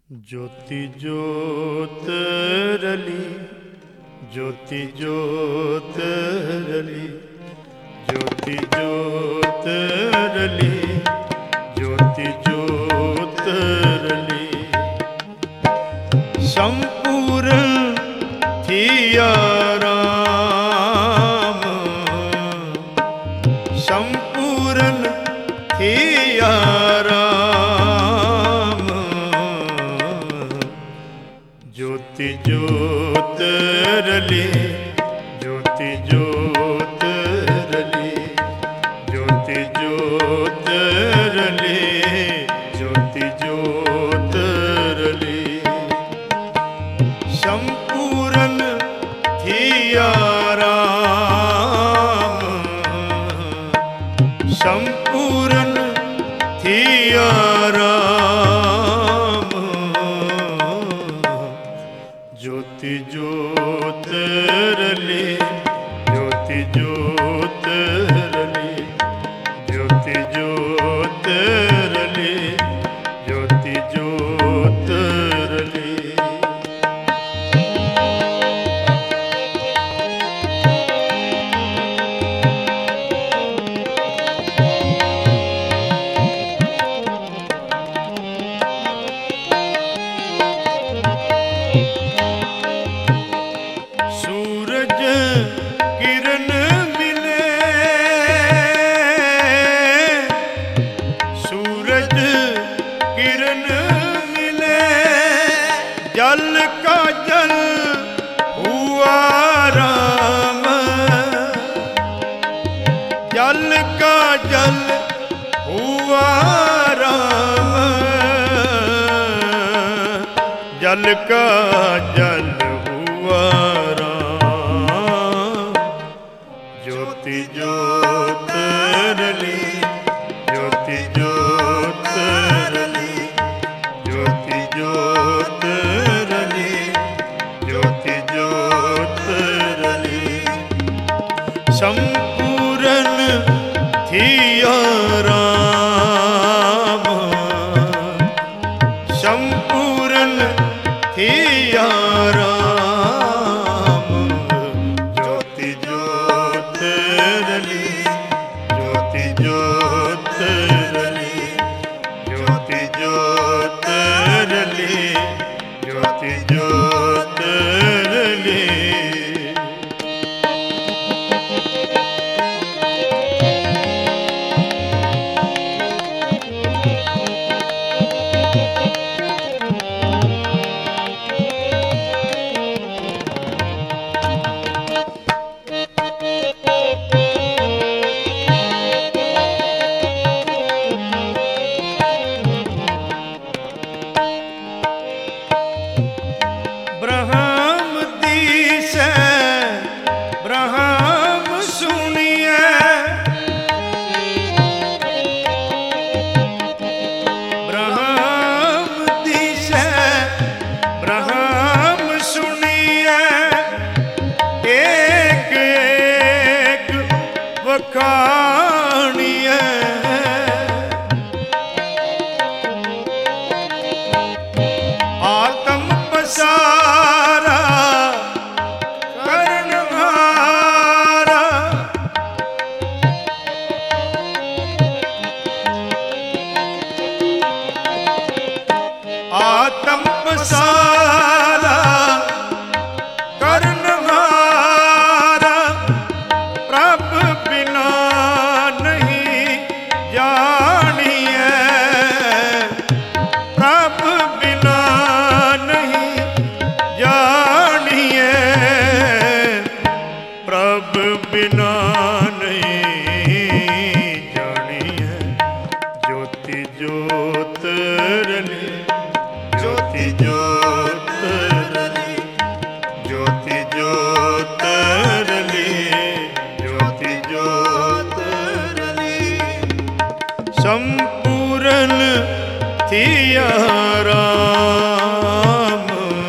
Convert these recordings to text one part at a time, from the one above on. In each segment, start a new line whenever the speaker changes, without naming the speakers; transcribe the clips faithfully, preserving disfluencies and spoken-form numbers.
ज्योति ज्योत रली, ज्योति ज्योत रली, ज्योति ज्योत रली, ज्योति ज्योत रली। संपूर्ण थिया राम, संपूर्ण थिया राम। ज्योति ज्योत रली, ज्योति ज्योत रली, ज्योति ज्योत रली, ज्योति ज्योत रली। संपूर्ण थिया राम, संपूर्ण थिया राम। ज्योति ज्योत रली, ज्योति ज्योत रली, ज्योति ज्योत रली, ज्योति ज्योत रली। सूरज किरण मिले, सूरज किरण मिले, जल का जल हुआ राम, जल का जल हुआ राम, जल का जल हुआ राम। ज्योति ज्योत रली, ज्योति ज्योत रली, ज्योति ज्योत रली, ज्योति ज्योत रली। संपूर्ण थिया राम, संपूर्ण थिया राम। ज्योति ज्योत रली, ज्योति ज्योत रली, ज्योति ज्योत रली, ज्योति ज्योत रली। ब्रह्म दिसे, ब्रह्म सुनिए, ब्रह्म दिसे, ब्रह्म सुनिए। एक एक वखानिए, आत्म पसारा करनहारा, आत्म पसारा करनहारा। प्रभु बिना नहीं जानिए, प्रभु बिना नहीं जानिए, प्रभु बिना नहीं जानिए। ज्योति ज्योत रली, ज्योति ज्योत रली, ज्योति ज्योत रली, ज्योति ज्योत रली। संपूर्ण थिया राम,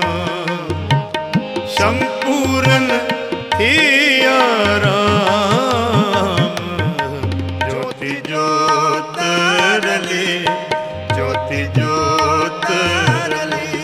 संपूर्ण थिया राम। ज्योति ज्योत रली, ज्योति ज्योत रली,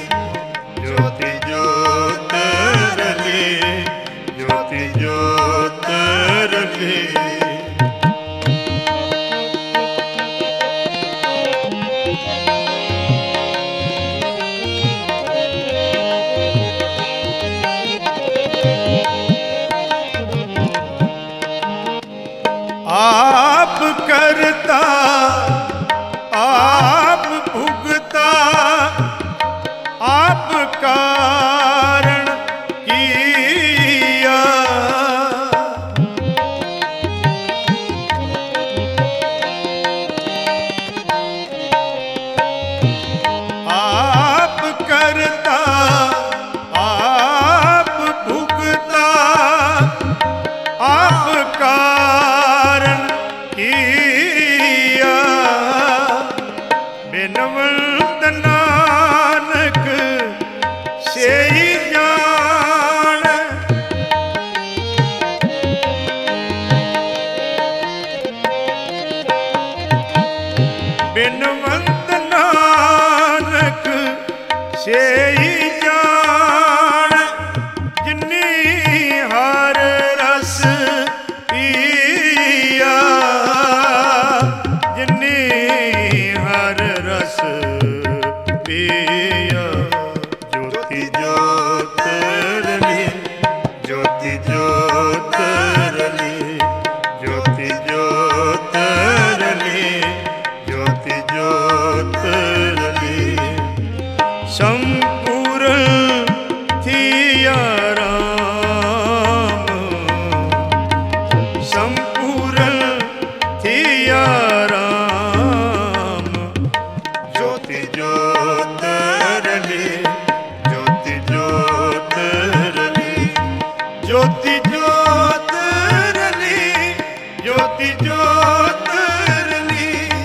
जोत रली ज्योति जोत रली ज्योति जोत रली ज्योति जोत रली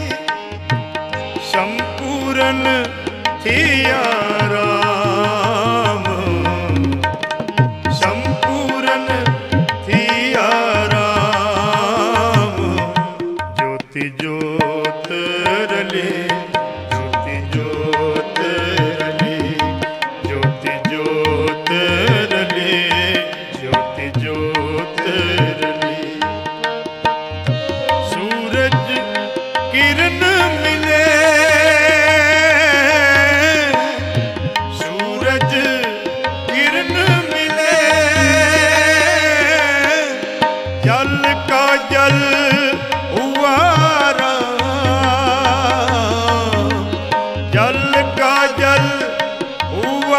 संपूर्ण थिया राम संपूर्ण थिया राम ज्योति जोत रली ज्योति जोत रली ज्योति जोत रली ज्योति जोत रली सूरज किरण मिले सूरज किरण मिले जल का जल हुआ राम जल का जल हुआ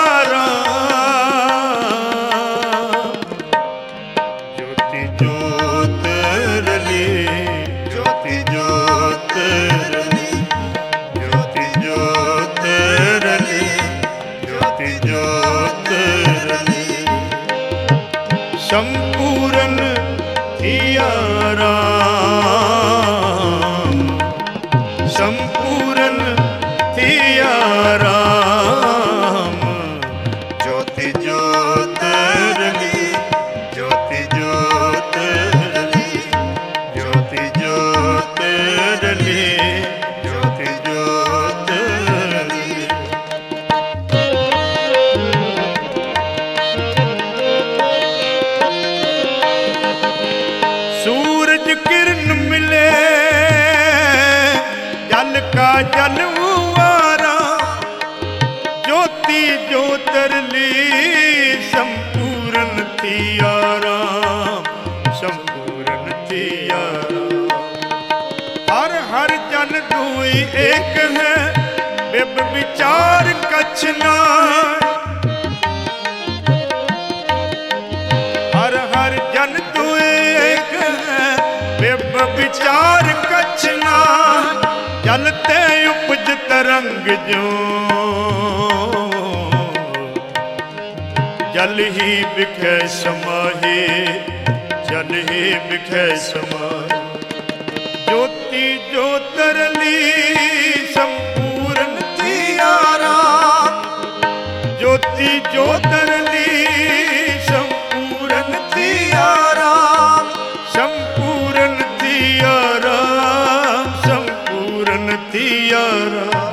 राम ज्योति जोत रली ज्योति जोत रली ज्योति जोत रली ज्योति जोत रली संपूर्ण थिया राम संपूर्ण थिया राम ज्योति जोत रली ज्योति जोत रली ज्योति जोत रली ज्योति जोत रली सूरज किरण मिले जल का जल हुआरा ज्योति ज्योतिरली संपूर्ण थिया राम संपूर्ण थिया राम हर हर जन दुई एक है बिब विचार कछ नाय हर हर जन दुई एक है बिब विचार कछ नाय जलते उपज तरंग जो जल ही बिखै समाहे जल ही बिखै समाहे ज्योति ज्योतिरली संपूर्ण थिया राम ज्योति ज्योतिरली संपूर्ण थिया राम संपूर्ण थिया राम संपूर्ण थिया राम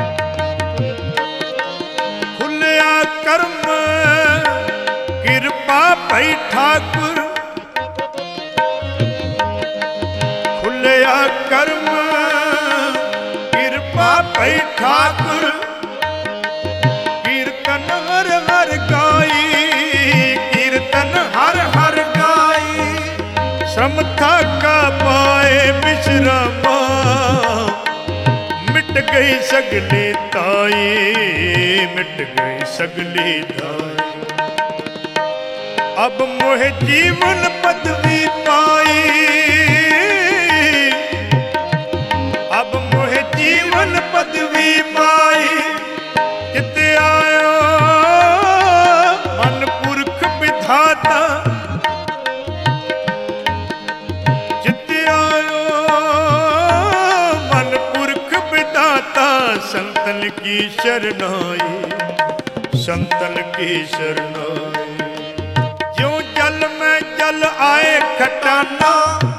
खुलिया कर्म कृपा पै ठाकुर खुलिया कर्म कृपा पै ठाकुर कीर्तन हर हर गाई कीर्तन हर हर गाई समथा का पाए विश्रामा मिट गई सगली ताई मिट गई सगली ताई अब मोह जीवन पदवी पाई अब मोह जीवन पदवी पाई कित आयो मन पुरख विधाता चित आयो मन पुरख विधाता संतन की शरणाई संतन की शरणाई जो जल में जल आए खटाना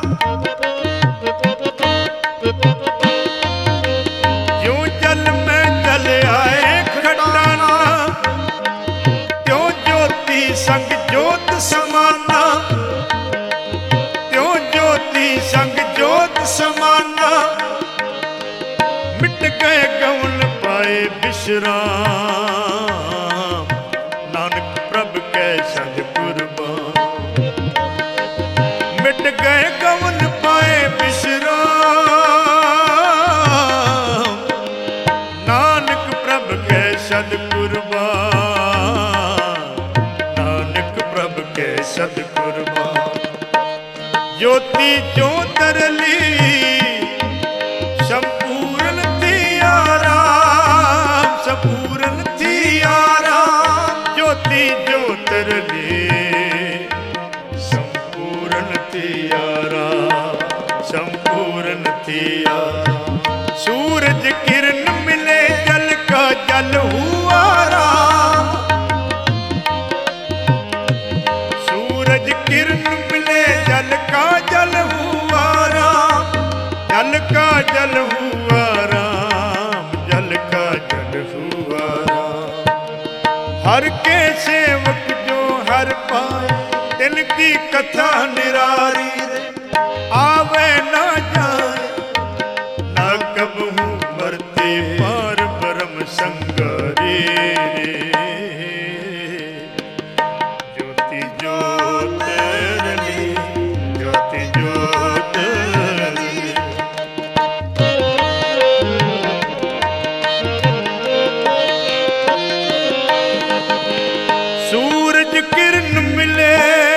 जो जल में जल आए खटाना त्यों ज्योति संग ज्योत समाना त्यों ज्योति संग ज्योत समाना मिट गए गौन पाए विश्राम नानक प्रभ के संग कुर्बान मिट गए गौन पाए विश्राम नानक प्रभ के सद कुर्बान नानक प्रभ के सद कुर्बान ज्योति ज्योतिरली संपूर्ण थिया राम जल हुआ राम। हर के सेवक जो हर पाए, तिनकी कथा निरारी रे। आवे ना जाए ना कबहू मरते पार ब्रह्म संगारे रे। ज्योति ज्योत रली, ज्योति ज्योत रली। सूरज किरण मिले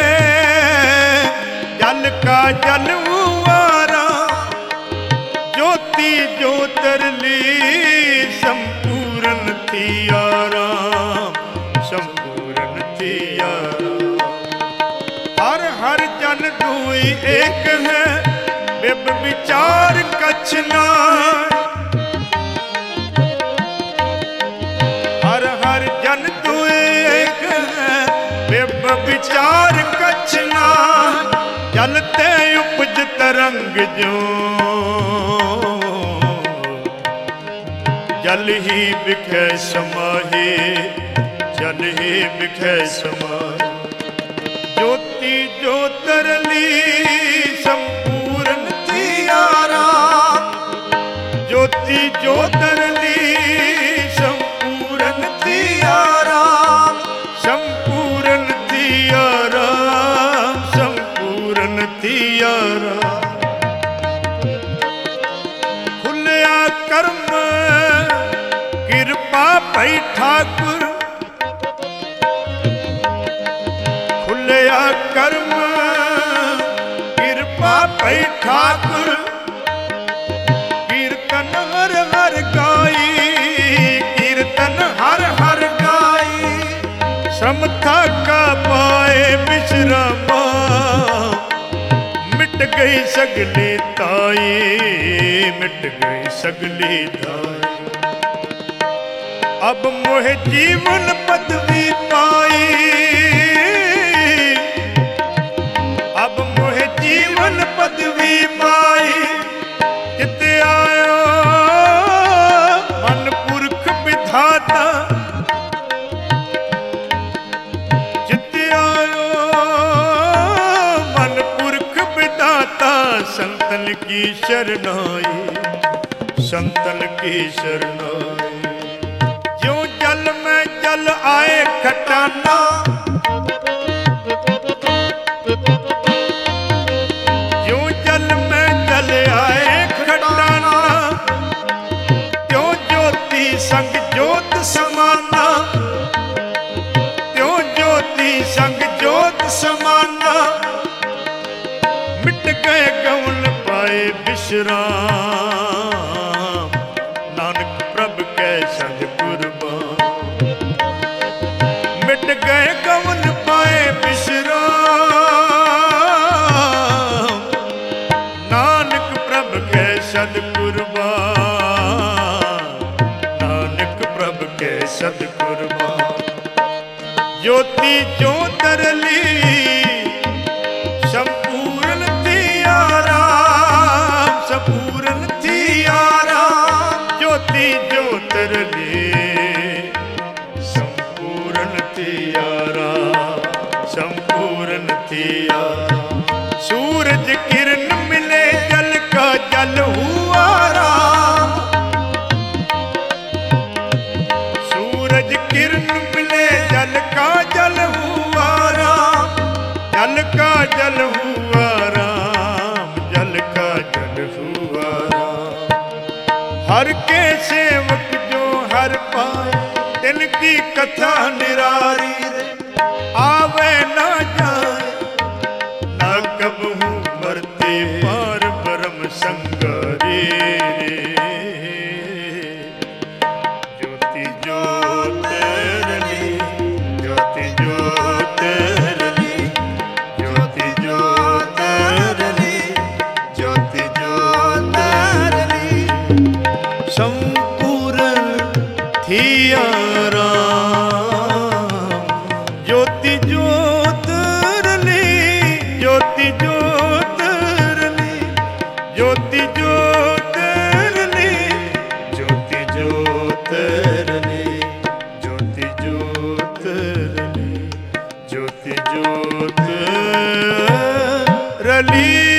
जल का जल हुआरा। ज्योति ज्योतिर्ली संपूर्ण थी आराम, संपूर्ण थी आराम। हर हर जन दुई एक है, बिब विचार कछ नाय। हर हर जन दुई एक है, बिब विचार कछ नाय। जलते उपज तरंग जो, जल ही बिखै समाहे, जल ही बिखै समाहे। ज्योति ज्योतिर्ली संपूर्ण थी आराम। ज्योति ज्योतिर्ली संपूर्ण थी आराम, संपूर्ण थी आराम, संपूर्ण थी आराम। खुलिया कर्म कृपा पई ठाकुर, खुलिया कर्म कृपा पई ठाकुर। कीर्तन हर हर गाई, कीर्तन हर हर गाई। समथा का पाए विश्रामा, मिट गई सगली ताई, मिट गई सगली ताई। अब मोह जीवन पदवी पाई, अब मोह जीवन पदवी पाई। चित आयो मन पुरख विधाता, चित आयो मन पुरख विधाता। संतन की शरणाई, संतन की शरणाई। जो जल में जल आए खटाना, जो जल में जल आए खटाना। त्यों ज्योति संग ज्योत समाना, त्यों ज्योति संग ज्योत समाना। मिट गए गौन पाए विश्राम, नानक प्रभ कै संग कुर्बान। मिट गए गौन पाए विश्राम, नानक प्रभ कै सद कुर्बान, नानक प्रभ कै सद कुर्बान। ज्योति ज्योतिर्ली संपूर्ण थी आराम, संपूर्ण थी आराम। ज्योति ज्योतिर्ली संपूर्ण थी आराम, संपूर्ण थी आराम। सूरज किरण मिले जल का जल हुआ राम। सूरज किरण मिले जल का जल हुआ राम, जल का जल हुआ राम, जल का जल हुआ राम। हर के सेवक जो हर पाए, तिनकी कथा निरारी रे। आवे ना जाए ना कबहू मरते पार ब्रह्म संगारे रे। ज्योति ज्योतिर्ली, ज्योति ज्योतिर्ली, ज्योति ज्योतिर्ली, ज्योति ज्योतिर्ली। संपूर्ण थी आराम। ज्योति ज्योतिर्ली, ज्योति ज्योतिर्ली, ज्योति ज्योतिर्ली, ज्योति ज्योतिर्ली। सत्य जोत रली